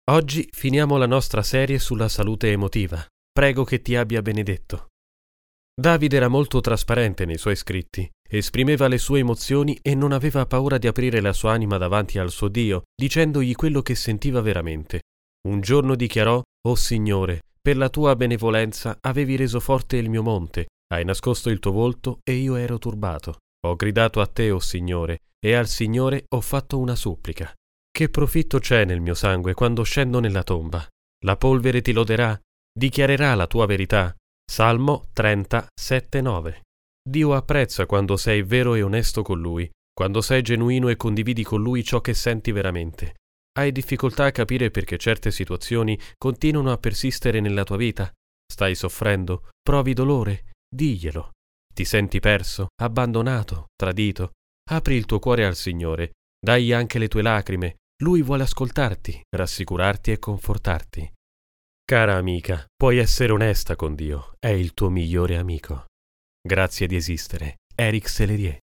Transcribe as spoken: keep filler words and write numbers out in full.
Oggi finiamo la nostra serie sulla salute emotiva. Prego che ti abbia benedetto. Davide era molto trasparente nei suoi scritti, esprimeva le sue emozioni e non aveva paura di aprire la sua anima davanti al suo Dio, dicendogli quello che sentiva veramente. Un giorno dichiarò: «O Signore, per la tua benevolenza avevi reso forte il mio monte, hai nascosto il tuo volto e io ero turbato. Ho gridato a te, o Signore, e al Signore ho fatto una supplica. Che profitto c'è nel mio sangue quando scendo nella tomba? La polvere ti loderà, dichiarerà la tua verità». Salmo trenta, sette nove. Dio apprezza quando sei vero e onesto con Lui, quando sei genuino e condividi con Lui ciò che senti veramente. Hai difficoltà a capire perché certe situazioni continuano a persistere nella tua vita? Stai soffrendo? Provi dolore? Diglielo. Ti senti perso, abbandonato, tradito? Apri il tuo cuore al Signore, dagli anche le tue lacrime. Lui vuole ascoltarti, rassicurarti e confortarti. Cara amica, puoi essere onesta con Dio, è il tuo migliore amico. Grazie di esistere. Eric Sellerier.